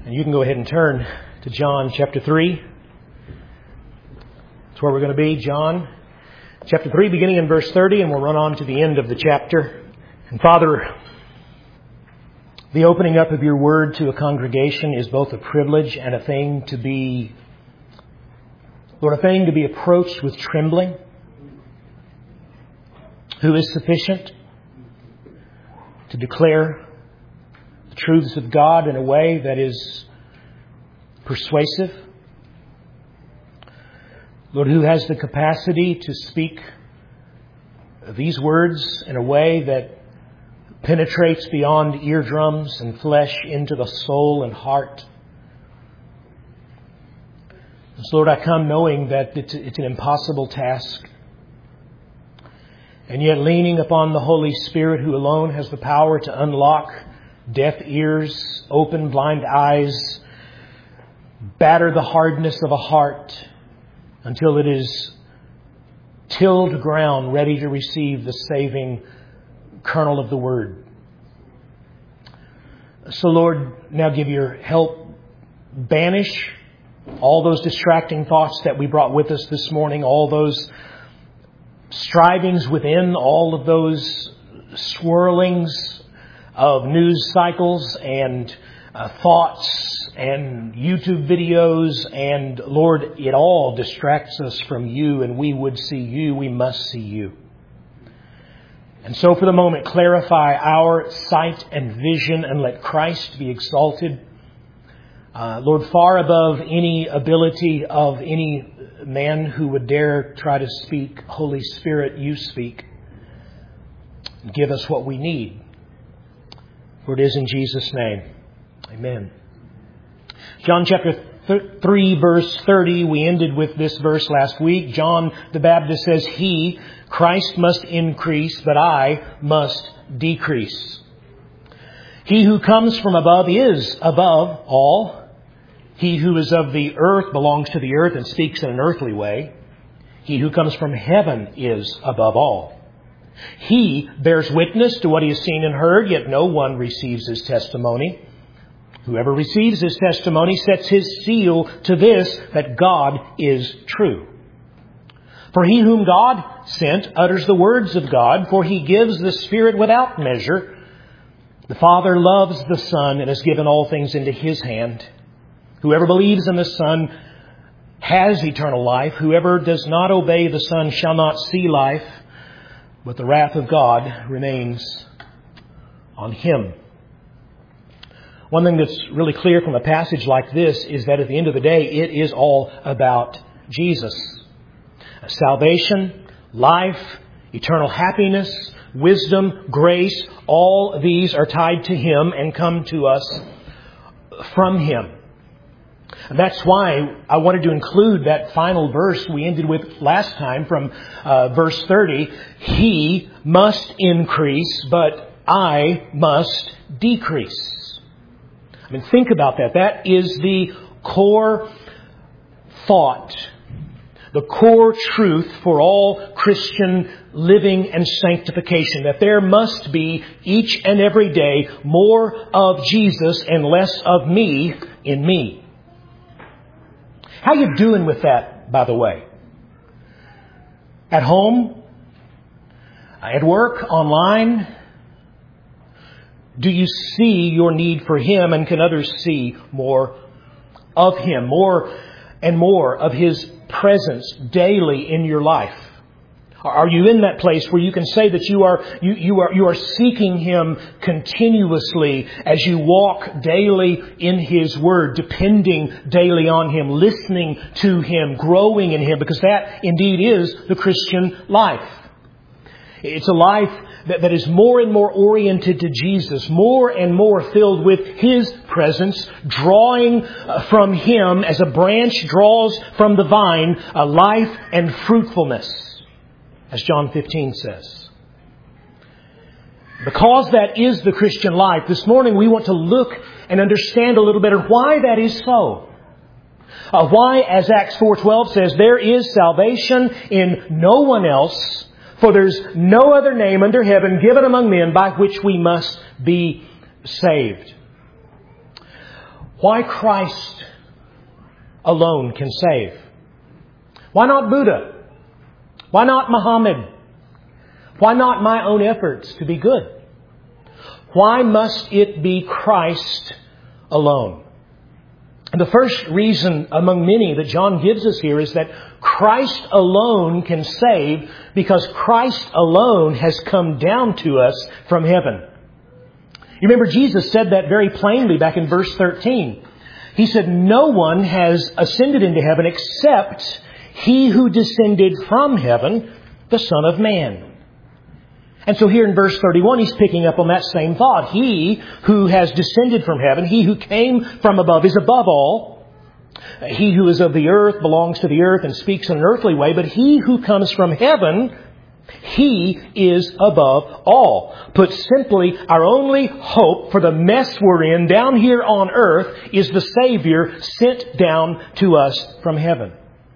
And you can go ahead and turn to John chapter 3. That's where we're going to be. John chapter 3, beginning in verse 30, and we'll run on to the end of the chapter. And Father, the opening up of your word to a congregation is both a privilege and a thing to be, Lord, a thing to be approached with trembling. Who is sufficient to declare the truths of God in a way that is persuasive? Lord, who has the capacity to speak these words in a way that penetrates beyond eardrums and flesh into the soul and heart? So, Lord, I come knowing that it's an impossible task. And yet leaning upon the Holy Spirit, who alone has the power to unlock deaf ears, open blind eyes, batter the hardness of a heart until it is tilled ground, ready to receive the saving kernel of the Word. So, Lord, now give your help. Banish all those distracting thoughts that we brought with us this morning, all those strivings within, all of those swirlings of news cycles and thoughts and YouTube videos. And Lord, it all distracts us from you, and we would see you. We must see you. And so for the moment, clarify our sight and vision and let Christ be exalted. Lord, far above any ability of any man who would dare try to speak. Holy Spirit, you speak. Give us what we need. For it is in Jesus' name. Amen. John chapter 3, verse 30. We ended with this verse last week. John the Baptist says, He, Christ, must increase, but I must decrease. He who comes from above is above all. He who is of the earth belongs to the earth and speaks in an earthly way. He who comes from heaven is above all. He bears witness to what he has seen and heard, yet no one receives his testimony. Whoever receives his testimony sets his seal to this, that God is true. For he whom God sent utters the words of God, for he gives the Spirit without measure. The Father loves the Son and has given all things into his hand. Whoever believes in the Son has eternal life. Whoever does not obey the Son shall not see life, but the wrath of God remains on him. One thing that's really clear from a passage like this is that at the end of the day, it is all about Jesus. Salvation, life, eternal happiness, wisdom, grace, all these are tied to Him and come to us from Him. And that's why I wanted to include that final verse we ended with last time from verse 30. He must increase, but I must decrease. I mean, think about that. That is the core thought, the core truth for all Christian living and sanctification, that there must be each and every day more of Jesus and less of me in me. How you doing with that, by the way? At home? At work? Online? Do you see your need for Him, and can others see more of Him, more and more of His presence daily in your life? Are you in that place where you can say that you are seeking Him continuously as you walk daily in His Word, depending daily on Him, listening to Him, growing in Him? Because that indeed is the Christian life. It's a life that is more and more oriented to Jesus, more and more filled with His presence, drawing from Him as a branch draws from the vine, a life and fruitfulness, as John 15 says. Because that is the Christian life, this morning we want to look and understand a little better why that is so. Why, as Acts 4:12 says, there is salvation in no one else, for there's no other name under heaven given among men by which we must be saved. why Christ alone can save. Why not Buddha? Why not Muhammad? Why not my own efforts to be good? Why must it be Christ alone? And the first reason among many that John gives us here is that Christ alone can save because Christ alone has come down to us from heaven. You remember Jesus said that very plainly back in verse 13. He said, "No one has ascended into heaven except He who descended from heaven, the Son of Man." And so here in verse 31, he's picking up on that same thought. He who has descended from heaven, He who came from above, is above all. He who is of the earth belongs to the earth and speaks in an earthly way. But He who comes from heaven, He is above all. Put simply, our only hope for the mess we're in down here on earth is the Savior sent down to us from heaven.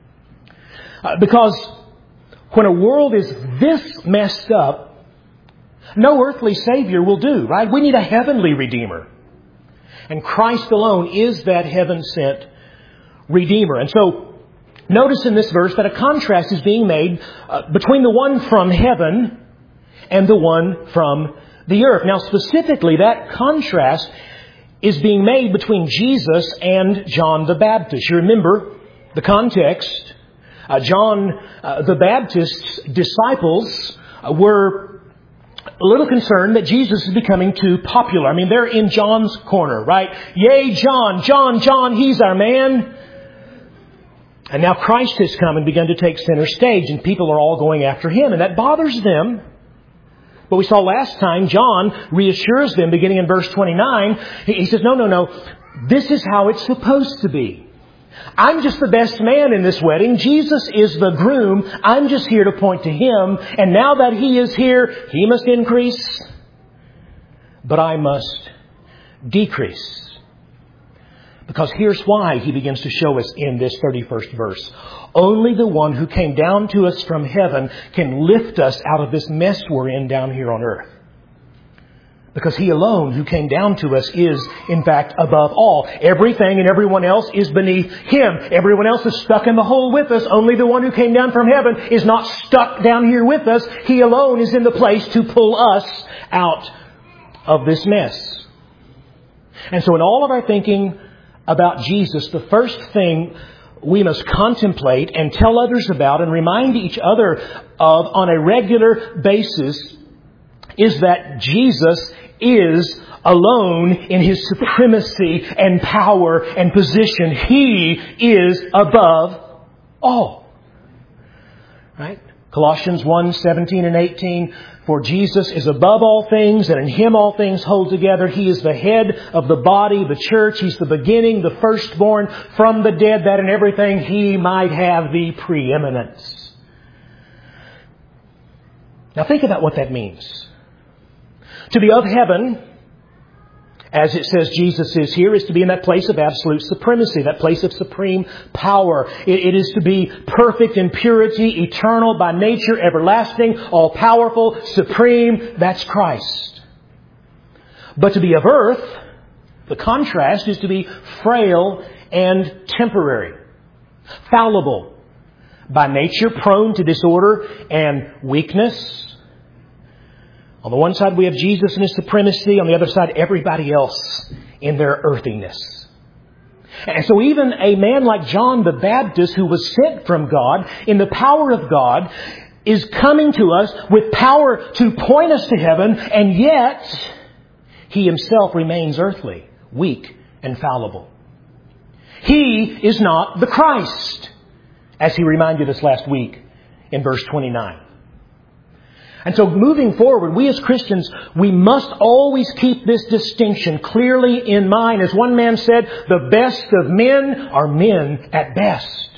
Because when a world is this messed up, no earthly Savior will do, right? We need a heavenly Redeemer. And Christ alone is that heaven-sent Redeemer. And so, notice in this verse that a contrast is being made between the one from heaven and the one from the earth. Now, specifically, that contrast is being made between Jesus and John the Baptist. You remember the context. John the Baptist's disciples were a little concerned that Jesus is becoming too popular. I mean, they're in John's corner, right? Yay, John, John, John, he's our man. And now Christ has come and begun to take center stage, and people are all going after Him, and that bothers them. But we saw last time, John reassures them, beginning in verse 29. He says, no, this is how it's supposed to be. I'm just the best man in this wedding. Jesus is the groom. I'm just here to point to Him. And now that He is here, He must increase, but I must decrease. Because here's why He begins to show us in this 31st verse. Only the one who came down to us from heaven can lift us out of this mess we're in down here on earth. Because He alone who came down to us is, in fact, above all. Everything and everyone else is beneath Him. Everyone else is stuck in the hole with us. Only the one who came down from heaven is not stuck down here with us. He alone is in the place to pull us out of this mess. And so in all of our thinking about Jesus, the first thing we must contemplate and tell others about and remind each other of on a regular basis is that Jesus is alone in His supremacy and power and position. He is above all. Right? Colossians 1:17 and 18. For Jesus is above all things, and in Him all things hold together. He is the head of the body, the church. He's the beginning, the firstborn from the dead, that in everything He might have the preeminence. Now think about what that means. To be of heaven, as it says Jesus is here, is to be in that place of absolute supremacy, that place of supreme power. It is to be perfect in purity, eternal by nature, everlasting, all-powerful, supreme. That's Christ. But to be of earth, the contrast is to be frail and temporary, fallible, by nature prone to disorder and weakness. On the one side, we have Jesus and His supremacy. On the other side, everybody else in their earthiness. And so even a man like John the Baptist, who was sent from God in the power of God, is coming to us with power to point us to heaven, and yet He Himself remains earthly, weak, and fallible. He is not the Christ, as He reminded us last week in verse 29. And so moving forward, we as Christians, we must always keep this distinction clearly in mind. As one man said, the best of men are men at best.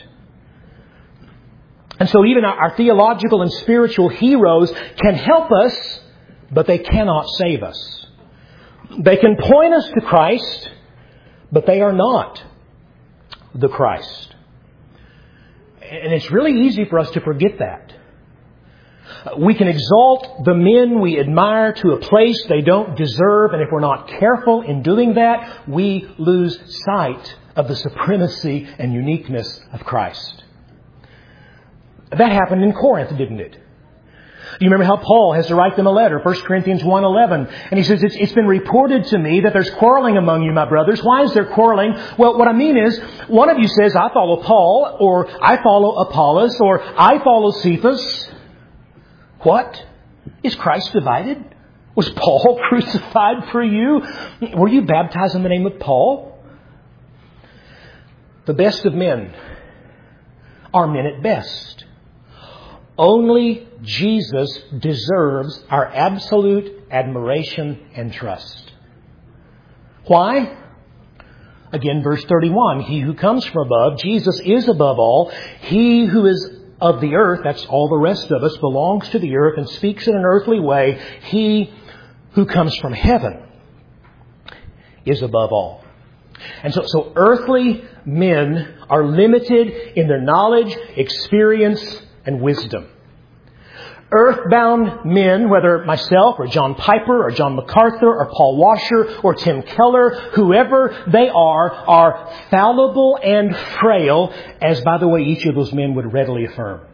And so even our theological and spiritual heroes can help us, but they cannot save us. They can point us to Christ, but they are not the Christ. And it's really easy for us to forget that. We can exalt the men we admire to a place they don't deserve, and if we're not careful in doing that, we lose sight of the supremacy and uniqueness of Christ. That happened in Corinth, didn't it? You remember how Paul has to write them a letter, 1 Corinthians 1:11. And he says, it's been reported to me that there's quarreling among you, my brothers. Why is there quarreling? Well, what I mean is, one of you says, I follow Paul, or I follow Apollos, or I follow Cephas. What? Is Christ divided? Was Paul crucified for you? Were you baptized in the name of Paul? The best of men are men at best. Only Jesus deserves our absolute admiration and trust. Why? Again, verse 31. He who comes from above, Jesus is above all. He who is of the earth, that's all the rest of us, belongs to the earth and speaks in an earthly way. He who comes from heaven is above all. And so earthly men are limited in their knowledge, experience, and wisdom. Earthbound men, whether myself or John Piper or John MacArthur or Paul Washer or Tim Keller, whoever they are fallible and frail, as, by the way, each of those men would readily affirm.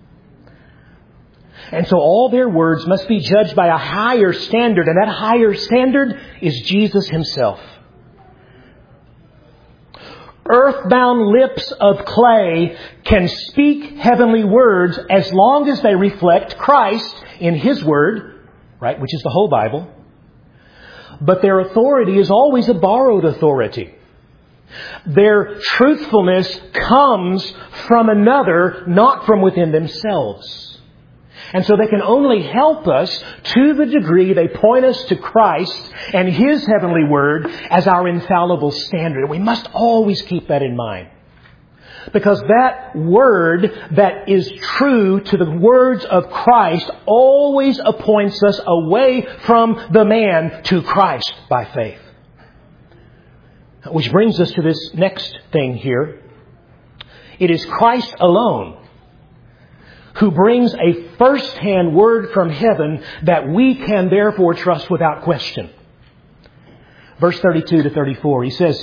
And so all their words must be judged by a higher standard, and that higher standard is Jesus Himself. Earthbound lips of clay can speak heavenly words as long as they reflect Christ in His Word, right, which is the whole Bible. But their authority is always a borrowed authority. Their truthfulness comes from another, not from within themselves. And so they can only help us to the degree they point us to Christ and His heavenly Word as our infallible standard. We must always keep that in mind. Because that Word that is true to the words of Christ always appoints us away from the man to Christ by faith. Which brings us to this next thing here. It is Christ alone who brings a first-hand word from heaven that we can therefore trust without question. Verse 32 to 34, he says,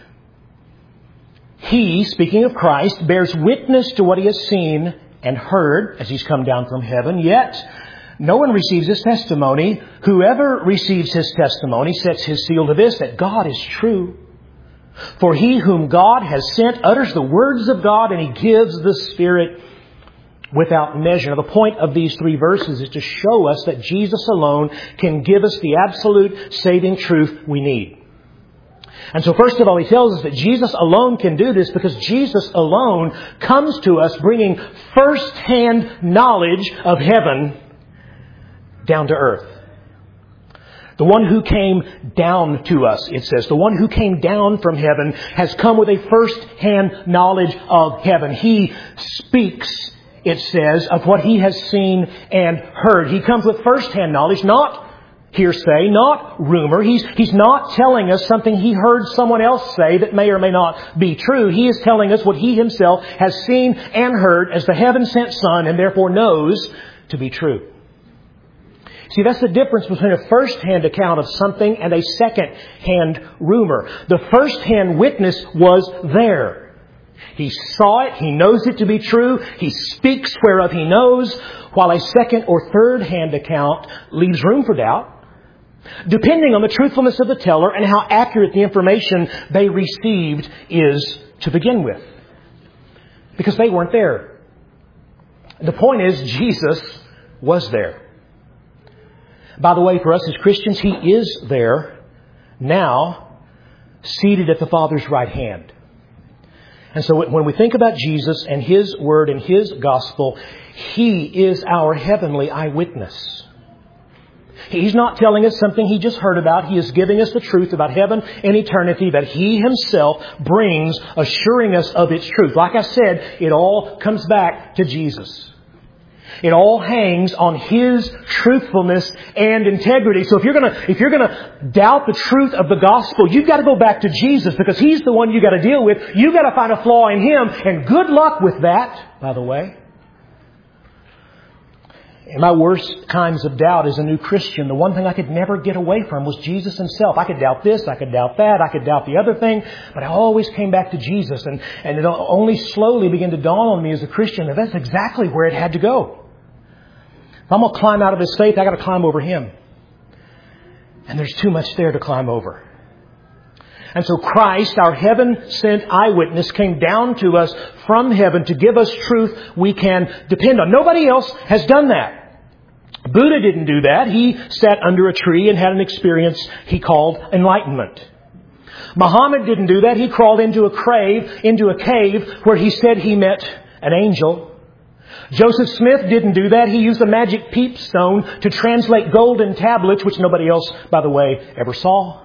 He, speaking of Christ, bears witness to what He has seen and heard as He's come down from heaven, yet no one receives His testimony. Whoever receives His testimony sets his seal to this, that God is true. For He whom God has sent utters the words of God, and He gives the Spirit without measure. Now, the point of these three verses is to show us that Jesus alone can give us the absolute saving truth we need. And so first of all, he tells us that Jesus alone can do this because Jesus alone comes to us bringing first-hand knowledge of heaven down to earth. The one who came down to us, it says, the one who came down from heaven has come with a first-hand knowledge of heaven. He speaks, it says, of what He has seen and heard. He comes with first-hand knowledge, not hearsay, not rumor. He's not telling us something He heard someone else say that may or may not be true. He is telling us what He Himself has seen and heard as the heaven-sent Son and therefore knows to be true. See, that's the difference between a first-hand account of something and a second-hand rumor. The first-hand witness was there. He saw it. He knows it to be true. He speaks whereof he knows, while a second or third-hand account leaves room for doubt, depending on the truthfulness of the teller and how accurate the information they received is to begin with. Because they weren't there. The point is, Jesus was there. By the way, for us as Christians, He is there now, seated at the Father's right hand. And so when we think about Jesus and His Word and His Gospel, He is our heavenly eyewitness. He's not telling us something He just heard about. He is giving us the truth about heaven and eternity that He Himself brings, assuring us of its truth. Like I said, it all comes back to Jesus. It all hangs on His truthfulness and integrity. So if you're gonna doubt the truth of the gospel, you've got to go back to Jesus because He's the one you got to deal with. You've got to find a flaw in Him, and good luck with that, by the way. In my worst times of doubt as a new Christian, the one thing I could never get away from was Jesus Himself. I could doubt this, I could doubt that, I could doubt the other thing, but I always came back to Jesus. And it only slowly began to dawn on me as a Christian that that's exactly where it had to go. If I'm going to climb out of this faith, I got to climb over Him. And there's too much there to climb over. And so Christ, our heaven-sent eyewitness, came down to us from heaven to give us truth we can depend on. Nobody else has done that. Buddha didn't do that. He sat under a tree and had an experience he called enlightenment. Muhammad didn't do that. He crawled into a cave where he said he met an angel. Joseph Smith didn't do that. He used a magic peep stone to translate golden tablets, which nobody else, by the way, ever saw.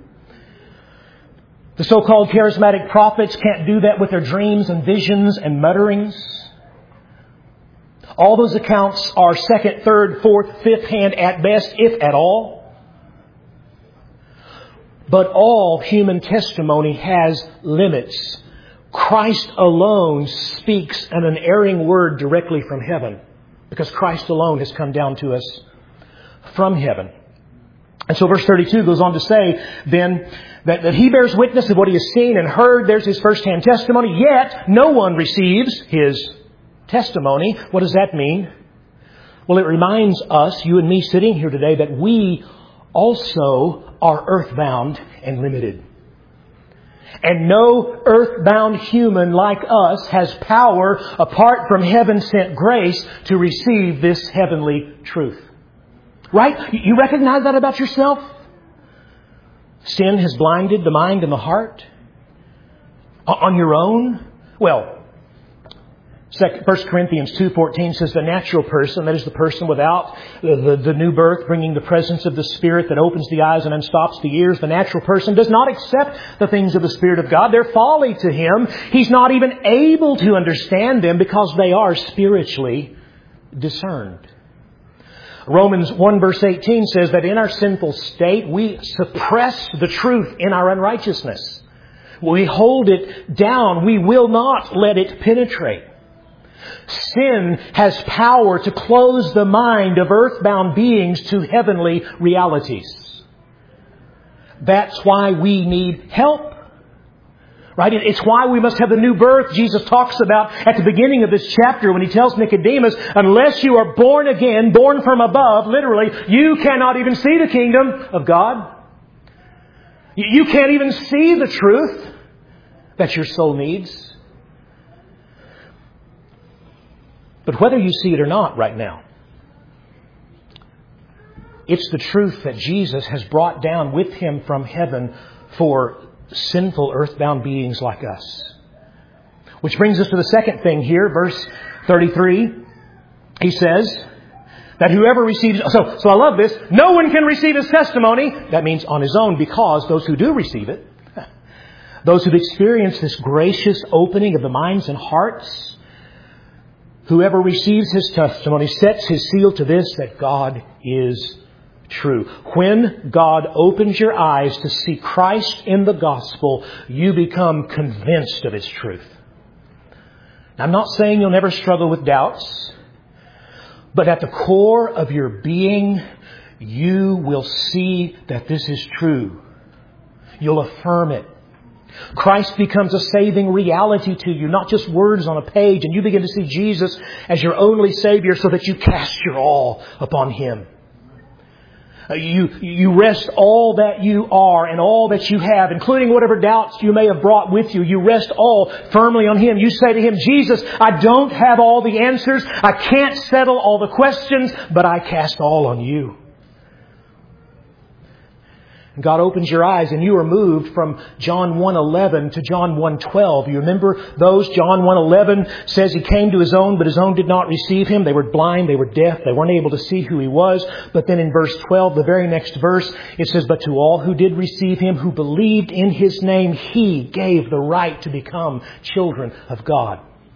The so-called charismatic prophets can't do that with their dreams and visions and mutterings. All those accounts are second, third, fourth, fifth hand at best, if at all. But all human testimony has limits. Christ alone speaks an unerring word directly from heaven, because Christ alone has come down to us from heaven. And so verse 32 goes on to say then that He bears witness of what He has seen and heard. There's His first-hand testimony. Yet no one receives His testimony. What does that mean? Well, it reminds us, you and me sitting here today, that we also are earthbound and limited. And no earthbound human like us has power apart from heaven-sent grace to receive this heavenly truth. Right? You recognize that about yourself? Sin has blinded the mind and the heart. On your own? Well, 1 Corinthians 2:14 says the natural person, that is the person without the new birth, bringing the presence of the Spirit that opens the eyes and unstops the ears. The natural person does not accept the things of the Spirit of God. They're folly to him. He's not even able to understand them because they are spiritually discerned. Romans 1 verse 18 says that in our sinful state, we suppress the truth in our unrighteousness. We hold it down. We will not let it penetrate. Sin has power to close the mind of earthbound beings to heavenly realities. That's why we need help. Right? It's why we must have the new birth Jesus talks about at the beginning of this chapter when He tells Nicodemus, unless you are born again, born from above, literally, you cannot even see the kingdom of God. You can't even see the truth that your soul needs. But whether you see it or not right now, it's the truth that Jesus has brought down with Him from heaven for sinful earthbound beings like us. Which brings us to the second thing here, verse 33. He says that whoever receives... So I love this. No one can receive His testimony. That means on his own, because those who do receive it, those who've experienced this gracious opening of the minds and hearts, whoever receives His testimony sets his seal to this, that God is true. When God opens your eyes to see Christ in the gospel, you become convinced of His truth. Now, I'm not saying you'll never struggle with doubts, but at the core of your being, you will see that this is true. You'll affirm it. Christ becomes a saving reality to you, not just words on a page, and you begin to see Jesus as your only Savior so that you cast your all upon Him. You rest all that you are and all that you have, including whatever doubts you may have brought with you. You rest all firmly on Him. You say to Him, Jesus, I don't have all the answers. I can't settle all the questions, but I cast all on You. And God opens your eyes and you are moved from John 1:11 to John 1:12. You remember those? John 1:11 says He came to His own, but His own did not receive Him. They were blind. They were deaf. They weren't able to see who He was. But then in verse 12, the very next verse, it says, but to all who did receive Him, who believed in His name, He gave the right to become children of God.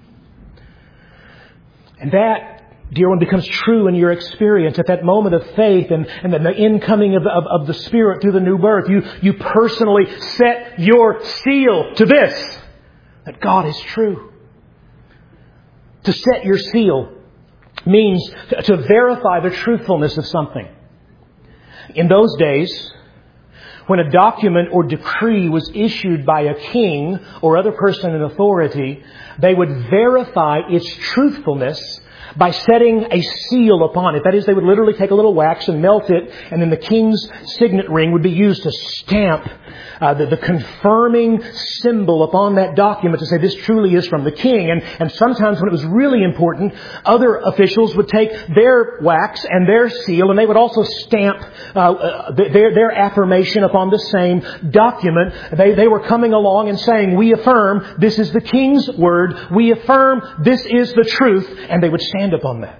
And that, dear one, becomes true in your experience at that moment of faith and then the incoming of the Spirit through the new birth. You personally set your seal to this, that God is true. To set your seal means to verify the truthfulness of something. In those days, when a document or decree was issued by a king or other person in authority, they would verify its truthfulness by setting a seal upon it. That is, they would literally take a little wax and melt it, and then the king's signet ring would be used to stamp the confirming symbol upon that document to say this truly is from the king. And sometimes when it was really important, other officials would take their wax and their seal, and they would also stamp their affirmation upon the same document. They were coming along and saying, we affirm this is the king's word. We affirm this is the truth. And they would stand upon that.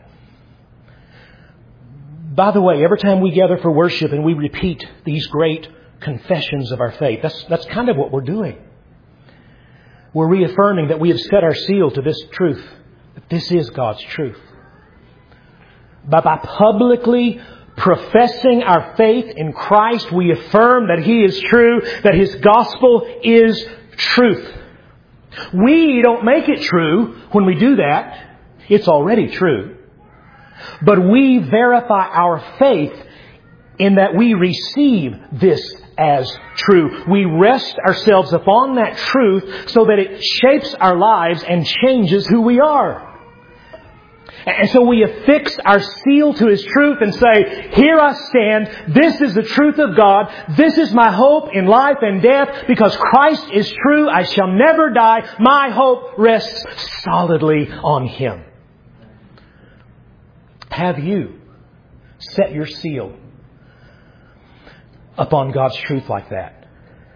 By the way, every time we gather for worship and we repeat these great confessions of our faith, that's kind of what we're doing. We're reaffirming that we have set our seal to this truth, that this is God's truth. By publicly professing our faith in Christ, we affirm that He is true, that His gospel is truth. We don't make it true when we do that. It's already true. But we verify our faith in that we receive this as true. We rest ourselves upon that truth so that it shapes our lives and changes who we are. And so we affix our seal to His truth and say, here I stand. This is the truth of God. This is my hope in life and death. Because Christ is true, I shall never die. My hope rests solidly on Him. Have you set your seal upon God's truth like that?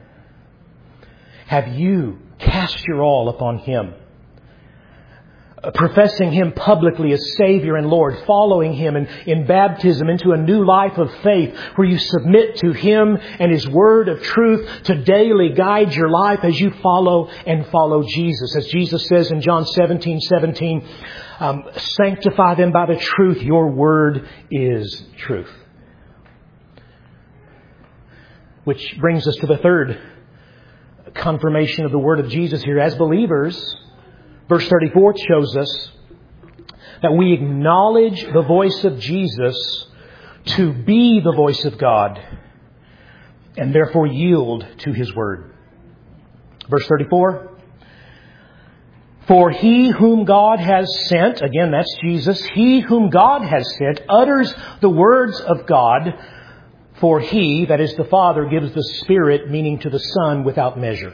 Have you cast your all upon Him? Professing Him publicly as Savior and Lord, following Him in baptism into a new life of faith where you submit to Him and His Word of truth to daily guide your life as you follow Jesus. As Jesus says in John 17:17, sanctify them by the truth. Your Word is truth. Which brings us to the third confirmation of the Word of Jesus here. As believers, Verse 34 shows us that we acknowledge the voice of Jesus to be the voice of God and therefore yield to His word. Verse 34. For He whom God has sent, again that's Jesus, He whom God has sent utters the words of God, for He, that is the Father, gives the Spirit, meaning to the Son, without measure.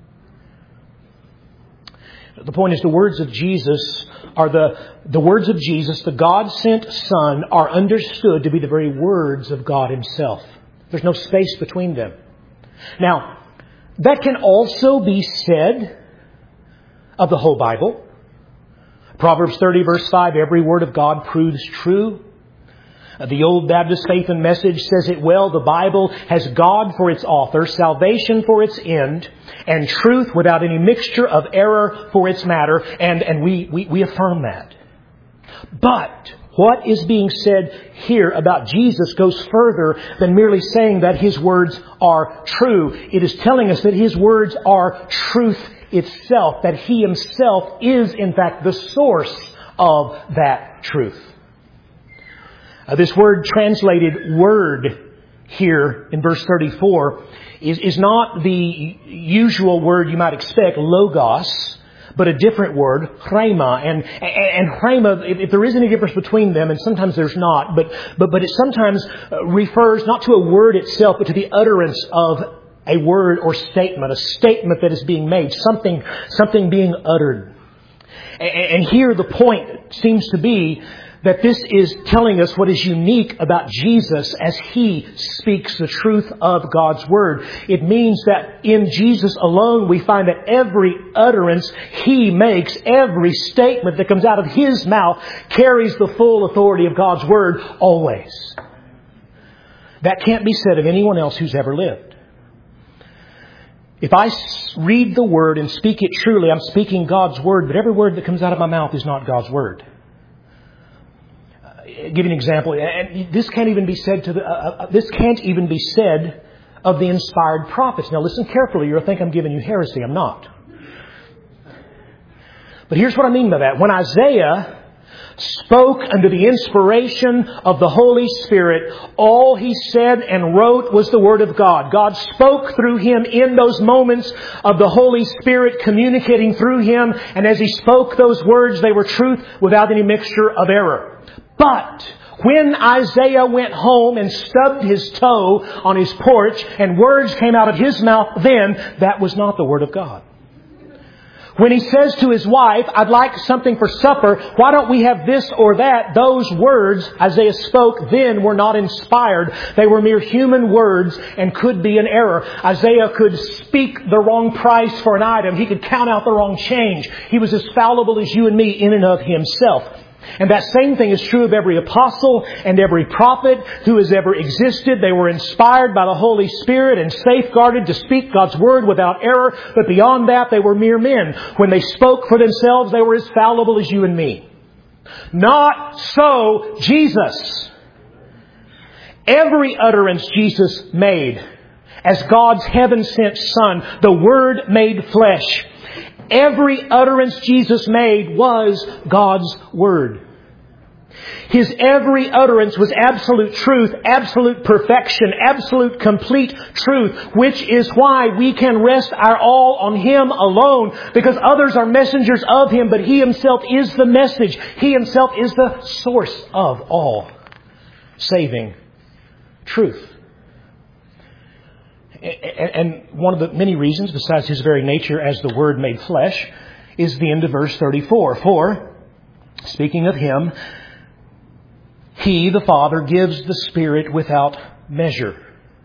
The point is the words of Jesus are the words of Jesus, the God-sent Son, are understood to be the very words of God Himself. There's no space between them. Now, that can also be said of the whole Bible. Proverbs 30 verse 5, every word of God proves true. The Old Baptist Faith and Message says it well. The Bible has God for its author, salvation for its end, and truth without any mixture of error for its matter. And we affirm that. But what is being said here about Jesus goes further than merely saying that His words are true. It is telling us that His words are truth itself, that He Himself is in fact the source of that truth. This word translated word here in verse 34 is not the usual word you might expect, logos, but a different word, rhema. And rhema, if there is any difference between them, and sometimes there's not, but it sometimes refers not to a word itself, but to the utterance of a word or statement, a statement that is being made, something being uttered. And here the point seems to be that this is telling us what is unique about Jesus as He speaks the truth of God's Word. It means that in Jesus alone we find that every utterance He makes, every statement that comes out of His mouth carries the full authority of God's Word always. That can't be said of anyone else who's ever lived. If I read the Word and speak it truly, I'm speaking God's Word, but every word that comes out of my mouth is not God's Word. Give you an example. And this can't even be said of the inspired prophets. Now listen carefully. You'll think I'm giving you heresy. I'm not. But here's what I mean by that. When Isaiah spoke under the inspiration of the Holy Spirit. All he said and wrote was the Word of God. God spoke through him in those moments of the Holy Spirit communicating through him. And as he spoke those words, they were truth without any mixture of error. But when Isaiah went home and stubbed his toe on his porch and words came out of his mouth then, that was not the Word of God. When he says to his wife, I'd like something for supper, why don't we have this or that? Those words Isaiah spoke then were not inspired. They were mere human words and could be an error. Isaiah could speak the wrong price for an item. He could count out the wrong change. He was as fallible as you and me in and of himself. And that same thing is true of every apostle and every prophet who has ever existed. They were inspired by the Holy Spirit and safeguarded to speak God's Word without error. But beyond that, they were mere men. When they spoke for themselves, they were as fallible as you and me. Not so Jesus. Every utterance Jesus made as God's heaven-sent Son, the Word made flesh. Every utterance Jesus made was God's Word. His every utterance was absolute truth, absolute perfection, absolute complete truth, which is why we can rest our all on Him alone, because others are messengers of Him, but He Himself is the message. He Himself is the source of all saving truth. And one of the many reasons, besides His very nature as the Word made flesh, is the end of verse 34. For, speaking of Him, He, the Father, gives the Spirit without measure.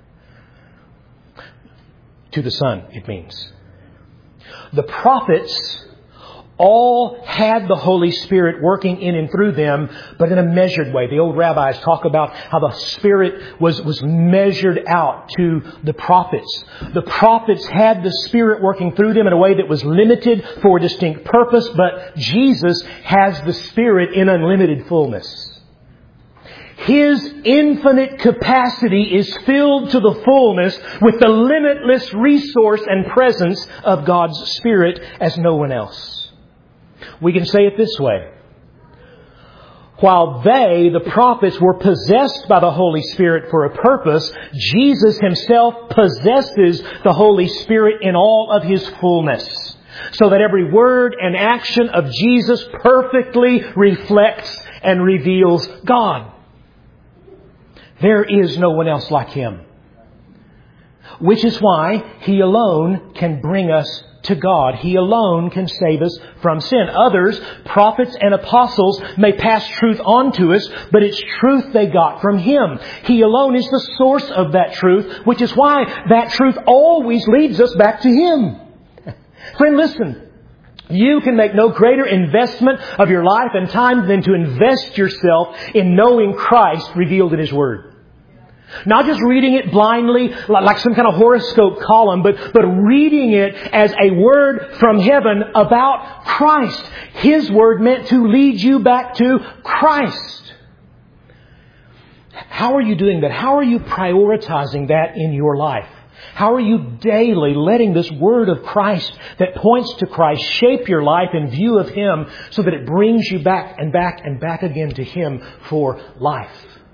To the Son, it means. The prophets all had the Holy Spirit working in and through them, but in a measured way. The old rabbis talk about how the Spirit was measured out to the prophets. The prophets had the Spirit working through them in a way that was limited for a distinct purpose, but Jesus has the Spirit in unlimited fullness. His infinite capacity is filled to the fullness with the limitless resource and presence of God's Spirit as no one else. We can say it this way. While they, the prophets, were possessed by the Holy Spirit for a purpose, Jesus Himself possesses the Holy Spirit in all of His fullness, so that every word and action of Jesus perfectly reflects and reveals God. There is no one else like Him. Which is why He alone can bring us to God. He alone can save us from sin. Others, prophets and apostles, may pass truth on to us, but it's truth they got from Him. He alone is the source of that truth, which is why that truth always leads us back to Him. Friend, listen. You can make no greater investment of your life and time than to invest yourself in knowing Christ revealed in His Word. Not just reading it blindly like some kind of horoscope column, but reading it as a word from heaven about Christ. His Word meant to lead you back to Christ. How are you doing that? How are you prioritizing that in your life? How are you daily letting this Word of Christ that points to Christ shape your life in view of Him so that it brings you back and back and back again to Him for life?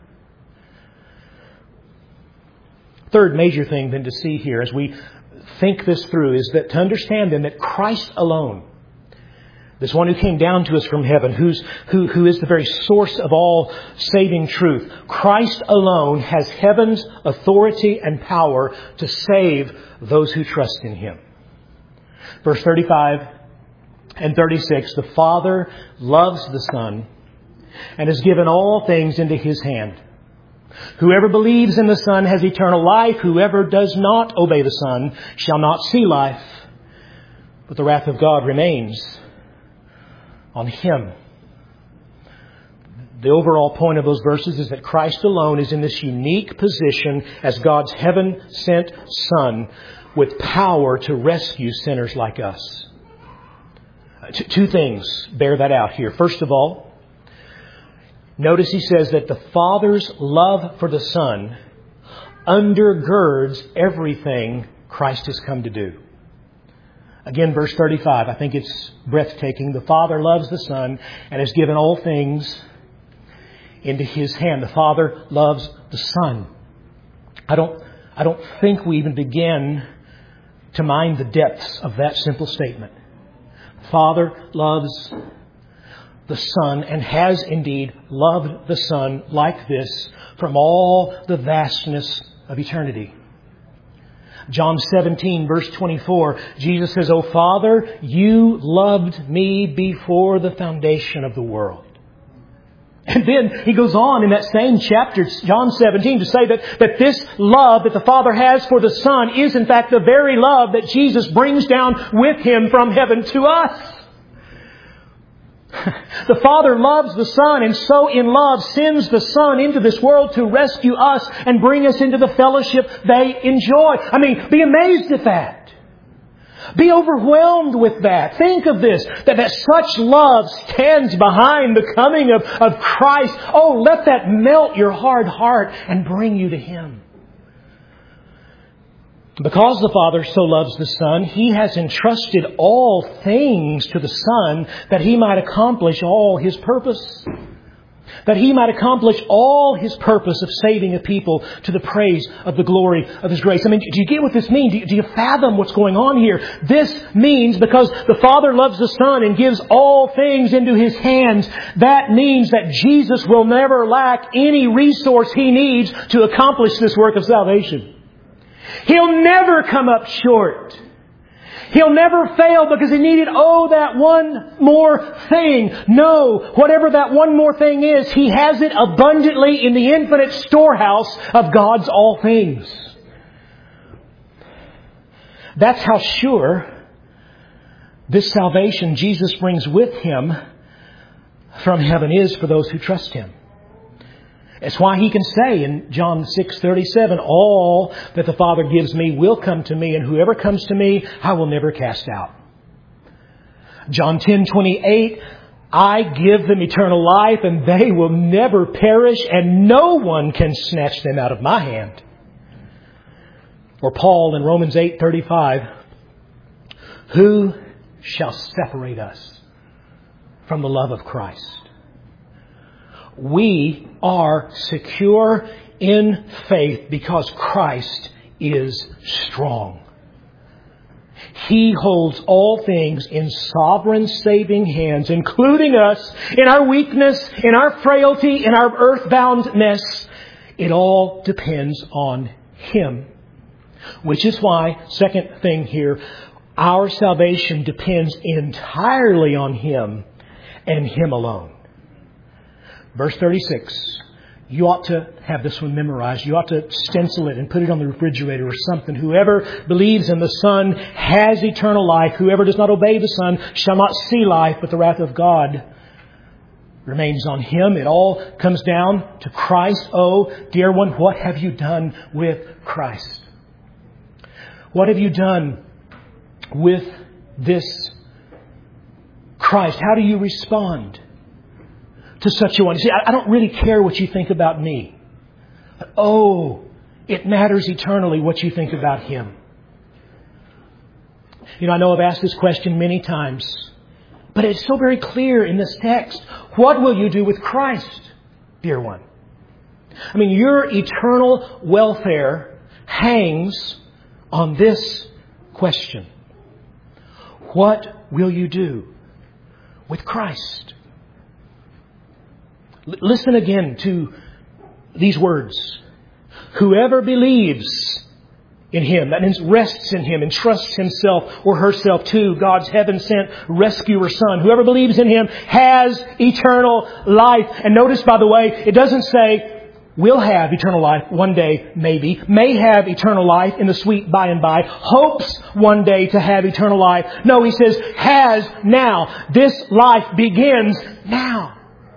Third major thing then to see here as we think this through is that to understand then that Christ alone, this one who came down to us from heaven, who is the very source of all saving truth, Christ alone has heaven's authority and power to save those who trust in Him. Verse 35 and 36, the Father loves the Son and has given all things into His hand. Whoever believes in the Son has eternal life. Whoever does not obey the Son shall not see life, but the wrath of God remains on him. The overall point of those verses is that Christ alone is in this unique position as God's heaven-sent Son with power to rescue sinners like us. Two things bear that out here. First of all, notice he says that the Father's love for the Son undergirds everything Christ has come to do. Again, verse 35. I think it's breathtaking. The Father loves the Son and has given all things into His hand. The Father loves the Son. I don't think we even begin to mind the depths of that simple statement. The Father loves the Son and has indeed loved the Son like this from all the vastness of eternity. John 17, verse 24, Jesus says, "O Father, you loved me before the foundation of the world." And then He goes on in that same chapter, John 17, to say that this love that the Father has for the Son is in fact the very love that Jesus brings down with Him from heaven to us. The Father loves the Son and so in love sends the Son into this world to rescue us and bring us into the fellowship they enjoy. I mean, be amazed at that. Be overwhelmed with that. Think of this, that such love stands behind the coming of Christ. Oh, let that melt your hard heart and bring you to Him. Because the Father so loves the Son, He has entrusted all things to the Son that He might accomplish all His purpose. That He might accomplish all His purpose of saving a people to the praise of the glory of His grace. I mean, do you get what this means? Do you fathom what's going on here? This means because the Father loves the Son and gives all things into His hands, that means that Jesus will never lack any resource He needs to accomplish this work of salvation. He'll never come up short. He'll never fail because He needed, that one more thing. No, whatever that one more thing is, He has it abundantly in the infinite storehouse of God's all things. That's how sure this salvation Jesus brings with Him from heaven is for those who trust Him. It's why He can say in John 6:37, "All that the Father gives me will come to me, and whoever comes to me, I will never cast out." John 10:28, "I give them eternal life, and they will never perish, and no one can snatch them out of my hand." Or Paul in Romans 8:35, "Who shall separate us from the love of Christ?" We are secure in faith because Christ is strong. He holds all things in sovereign saving hands, including us in our weakness, in our frailty, in our earthboundness. It all depends on Him. Which is why, second thing here, our salvation depends entirely on Him and Him alone. Verse 36. You ought to have this one memorized. You ought to stencil it and put it on the refrigerator or something. Whoever believes in the Son has eternal life. Whoever does not obey the Son shall not see life, but the wrath of God remains on him. It all comes down to Christ. Oh, dear one, what have you done with Christ? What have you done with this Christ? How do you respond to such a one? You see, I don't really care what you think about me. But, it matters eternally what you think about Him. I know I've asked this question many times, but it's so very clear in this text. What will you do with Christ, dear one? Your eternal welfare hangs on this question. What will you do with Christ? Listen again to these words. Whoever believes in Him, that means rests in Him and trusts himself or herself to God's heaven-sent rescuer Son. Whoever believes in Him has eternal life. And notice, by the way, it doesn't say will have eternal life one day, maybe, may have eternal life in the sweet by and by, hopes one day to have eternal life. No, he says has now. This life begins now.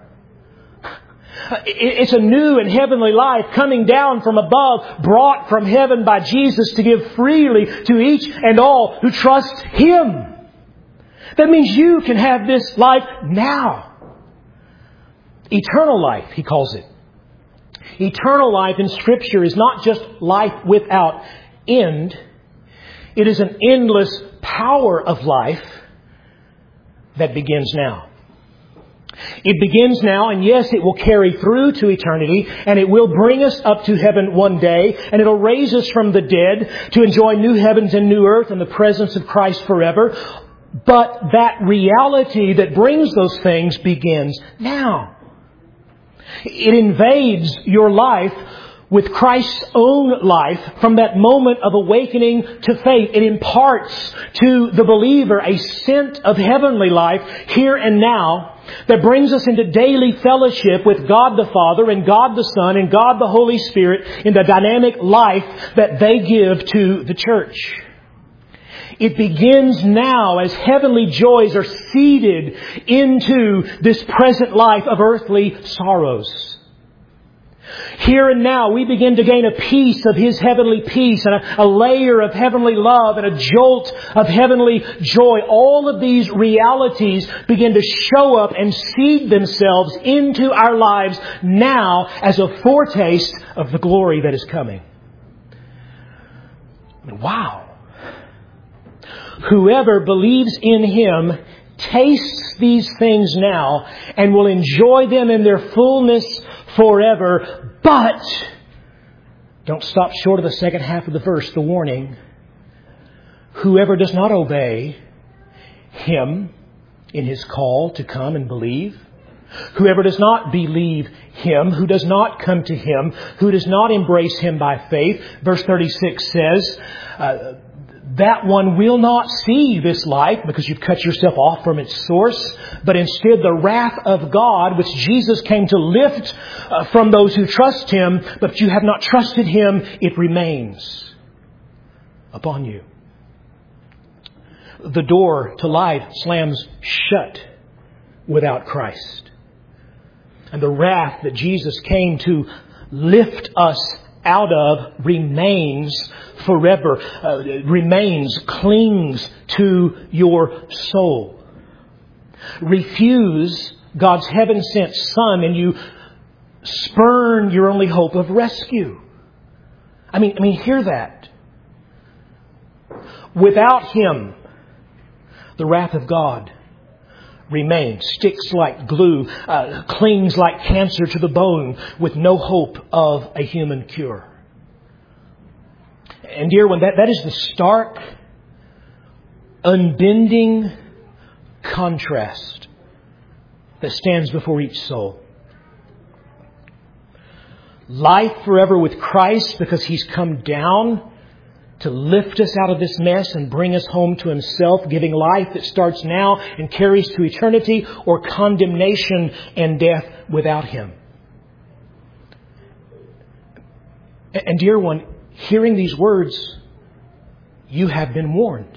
It's a new and heavenly life coming down from above, brought from heaven by Jesus to give freely to each and all who trust Him. That means you can have this life now. Eternal life, he calls it. Eternal life in Scripture is not just life without end. It is an endless power of life that begins now. It begins now, and yes, it will carry through to eternity, and it will bring us up to heaven one day, and it'll raise us from the dead to enjoy new heavens and new earth in the presence of Christ forever. But that reality that brings those things begins now. It invades your life with Christ's own life from that moment of awakening to faith. It imparts to the believer a scent of heavenly life here and now that brings us into daily fellowship with God the Father and God the Son and God the Holy Spirit in the dynamic life that they give to the church. It begins now as heavenly joys are seeded into this present life of earthly sorrows. Here and now we begin to gain a piece of His heavenly peace and a layer of heavenly love and a jolt of heavenly joy. All of these realities begin to show up and seed themselves into our lives now as a foretaste of the glory that is coming. Wow! Whoever believes in Him tastes these things now and will enjoy them in their fullness forever. But don't stop short of the second half of the verse, the warning. Whoever does not obey Him in His call to come and believe, whoever does not believe Him, who does not come to Him, who does not embrace Him by faith, verse 36 says, that one will not see this light because you've cut yourself off from its source, but instead the wrath of God, which Jesus came to lift from those who trust Him, but you have not trusted Him, it remains upon you. The door to life slams shut without Christ. And the wrath that Jesus came to lift us out of remains forever, clings to your soul. Refuse God's heaven-sent Son and you spurn your only hope of rescue. I mean, hear that. Without Him, the wrath of God remains, sticks like glue, clings like cancer to the bone with no hope of a human cure. And dear one, that is the stark, unbending contrast that stands before each soul. Life forever with Christ because He's come down to lift us out of this mess and bring us home to Himself, giving life that starts now and carries to eternity, or condemnation and death without Him. And dear one, hearing these words, you have been warned.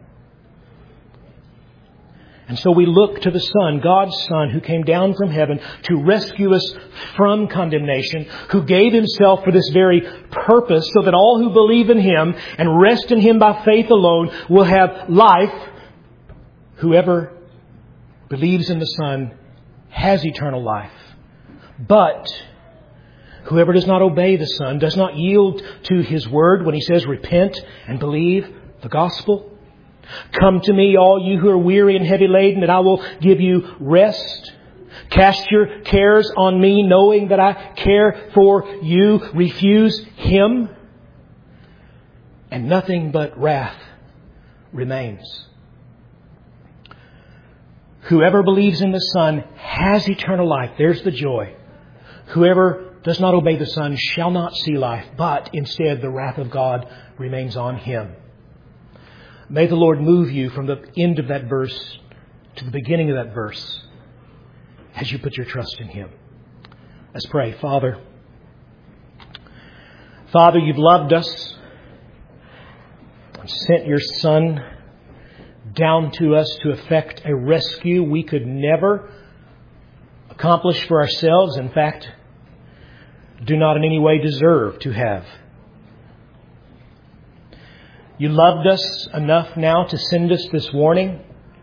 And so we look to the Son, God's Son, who came down from heaven to rescue us from condemnation, who gave Himself for this very purpose, so that all who believe in Him and rest in Him by faith alone will have life. Whoever believes in the Son has eternal life. But whoever does not obey the Son, does not yield to His word when He says, repent and believe the gospel. Come to me, all you who are weary and heavy laden, and I will give you rest. Cast your cares on me, knowing that I care for you. Refuse Him, and nothing but wrath remains. Whoever believes in the Son has eternal life. There's the joy. Whoever does not obey the Son shall not see life, but instead the wrath of God remains on him. May the Lord move you from the end of that verse to the beginning of that verse as you put your trust in Him. Let's pray. Father, you've loved us and sent your Son down to us to effect a rescue we could never accomplish for ourselves. In fact, do not in any way deserve to have. You loved us enough now to send us this warning,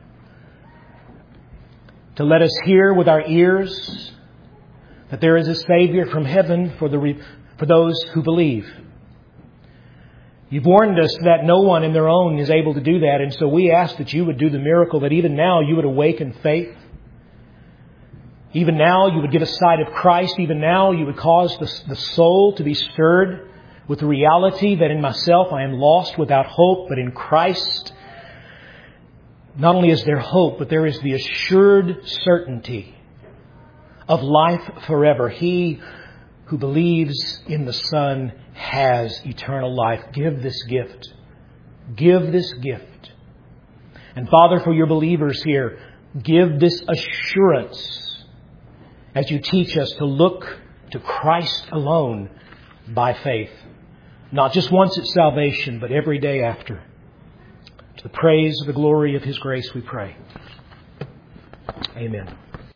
to let us hear with our ears that there is a Savior from heaven for those who believe. You've warned us that no one in their own is able to do that, and so we ask that you would do the miracle, that even now you would awaken faith. Even now you would give a sight of Christ. Even now you would cause the soul to be stirred with the reality that in myself I am lost without hope, but in Christ, not only is there hope, but there is the assured certainty of life forever. He who believes in the Son has eternal life. Give this gift. Give this gift. And Father, for your believers here, give this assurance as you teach us to look to Christ alone by faith. Not just once at salvation, but every day after. To the praise of the glory of His grace we pray. Amen.